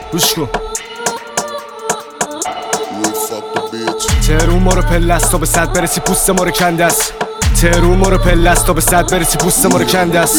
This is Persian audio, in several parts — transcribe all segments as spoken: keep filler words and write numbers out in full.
گوش کن. تهرون ما رو پله است تا به صد برسی پوست ما رو کنده است. تهرون ما رو پله است تا به صد برسی پوست ما رو کنده است.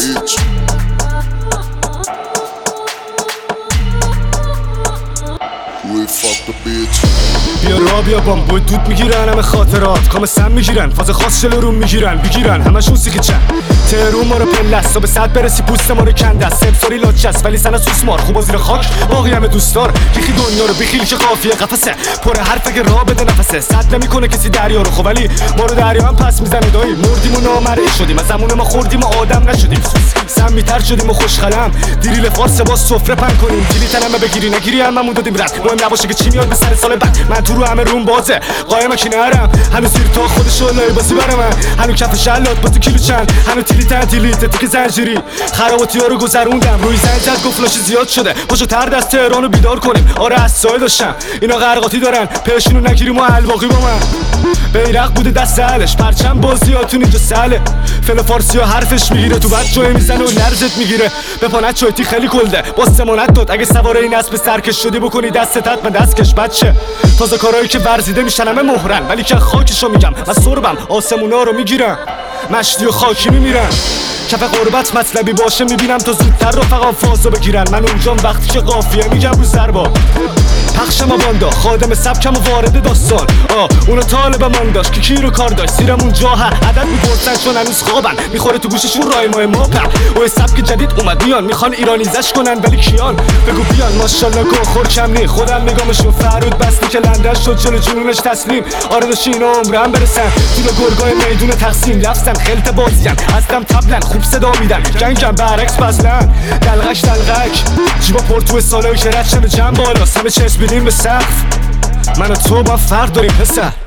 بیا را بیا بام بود دود میگیرن همه خاطرات کام سم میگیرن فاز خاص شلو رو میگیرن بگیرن همشون سیخی چند. تهرون ما رو پله است تا به صد برسی پوست ما رو کنده است. سمساری لاچ است ولی سن سوسمار خوب زیر خاک باقی همه دوستدار. بیخی دنیا رو بخیل که قافیه قفسه پر حرف اگه راه بده نفسه. صد نمیکنه کسی دریا رو خب ولی ما رو دریا هم پس میزنه دایی. مردیم و نامرئی شدیم از زمون ما خوردیم و آدم نشدیم. سم میتر شدیم و خوشخلم دیریل فارس با سفره پن کنیم. دیلی تنمه بگیری نگیری هممون دادیم رد. مهم نباشه که چی میاد به سر سال بعد. من تو رو همه روم بازه قایم کی نرم هنوز زیر تا خودشو لای بازی برام من. هنوز کف شلات با تو کیلو چند هنوز تیلی تن تیلی تیک زنجیری خراباتی‌ها رو گذروندم روی زنجت گفت فلاش زیاد شده پاشو تر دست تهرانو بیدار کنیم. آره از سایه داشتم اینا غرقاتی دارن پیشونو نگیریم و الباقی با من. بیرق بوده دست اهلش پرچم بازیاتون اینجا سهله. فل فارسی ها حرفش میگیره تو بد جای میزنه و لرزت میگیره. به پانت چایتی خیلی کلده با سمانت داد اگه سواره این اسب سرکش شدی بکنی دستت حتما دستکش بچه. تازه کارهایی که ورزیده میشن همه مهرن ولی که خاکشو میگم من سربم آسمونا رو میگیرم مشتی و خاکی میمیرن. کف قربت مطلبی باشه میبینم تا زودتر رفقا فازو بگیرن. من اونجام وقتی که قافیه میگم رو سربا پخش ما باندا خادم سبکم و وارد داستان. آه اونو طالب من داشت که کی رو کار داشت زیرمون جاها عدد میپرسن چون هنوز خوابن میخوره تو گوششون رایمای ما پر. و سبک جدید اومد میان میخوان ایرانیزش کنن ولی کیان بگو بیان ماشاءالله گو خور کم نی. خودم نگامشون فرود بستی که لندن شد جلو جنونش تسلیم. آره داشت اینا عمرم برسن تو گرگای میدون تقسیم لفظن خلط بازیان ازدم تبلن خوب صدا میدن جنگم برعکس بزلن دلغش دلغک جیبا پرتو سالایی که رد شم جنب بالاست همه چشم بیدیم به سقف. من و تو با فرق داریم پسر.